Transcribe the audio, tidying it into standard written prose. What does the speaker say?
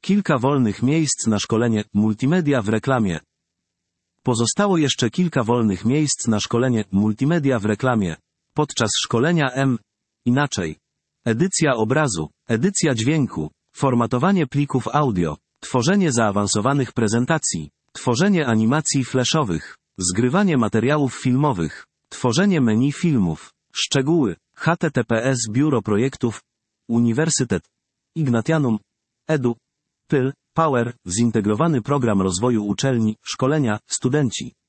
Kilka wolnych miejsc na szkolenie multimedia w reklamie. Pozostało jeszcze kilka wolnych miejsc na szkolenie multimedia w reklamie. Podczas szkolenia inaczej. Edycja obrazu, edycja dźwięku, formatowanie plików audio, tworzenie zaawansowanych prezentacji, tworzenie animacji flashowych, zgrywanie materiałów filmowych, tworzenie menu filmów, szczegóły, https Biuro Projektów, Uniwersytet Ignatianum, Edu, Power, zintegrowany program rozwoju uczelni, szkolenia, studenci.